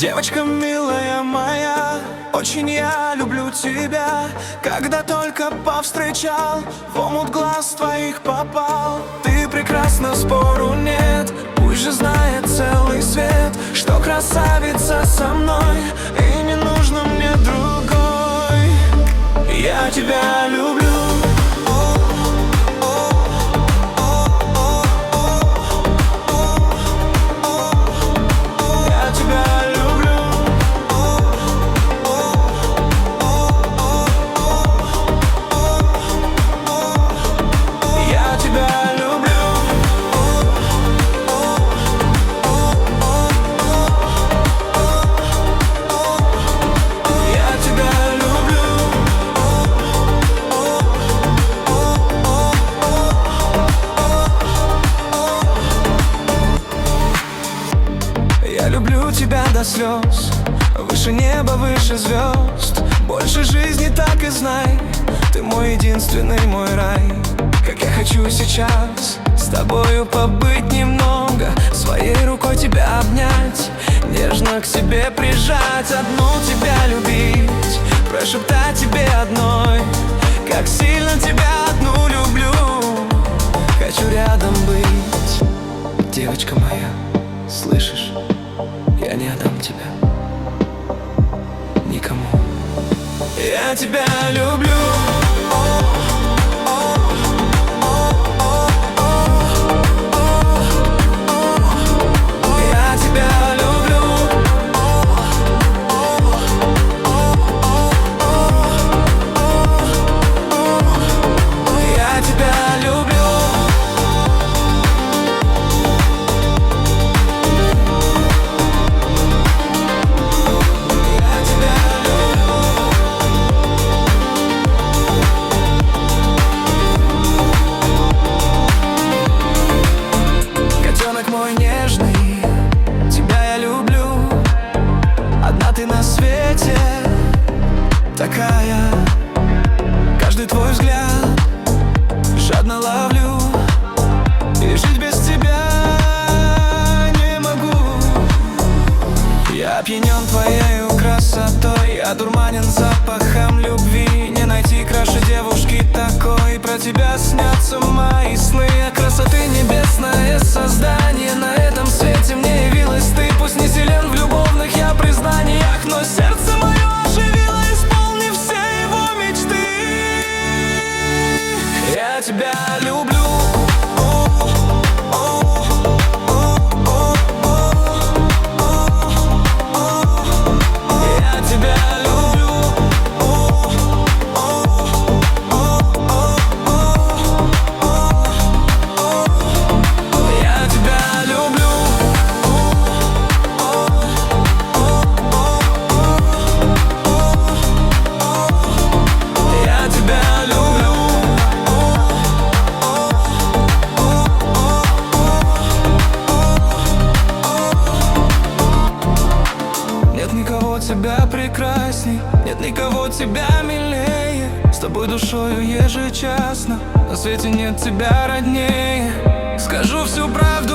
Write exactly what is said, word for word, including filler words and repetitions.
Девочка милая моя, очень я люблю тебя. Когда только повстречал, в омут глаз твоих попал. Ты прекрасна, спору нет, пусть же знает целый свет, что красавица со мной, и не нужно мне другой. Я тебя люблю. Я люблю тебя до слез, выше неба, выше звезд. Больше жизни так и знай, ты мой единственный, мой рай. Как я хочу сейчас с тобою побыть немного, своей рукой тебя обнять, нежно к себе прижать, одну тебя любить, прошептать тебе одной, как сильно тебя одну люблю. Хочу рядом быть, девочка моя, слышишь? Я не отдам тебя никому. Я тебя люблю. Я тебя люблю. Я тебя люблю. Мой нежный, тебя я люблю. Одна ты на свете, такая. Каждый твой взгляд жадно ловлю, и жить без тебя не могу. Я опьянен твоей красотой, одурманен запахом любви. Не найти краше девушки такой, про тебя снятся мои сны. А красоты небесное создание, на этом свете мне явилась ты. Пусть не силен в любовных я признаниях, но сердце мое оживило, исполнив все его мечты. Я тебя люблю. Тебя прекрасней, нет никого тебя милее. С тобой душою ежечасно, на свете нет тебя роднее. Скажу всю правду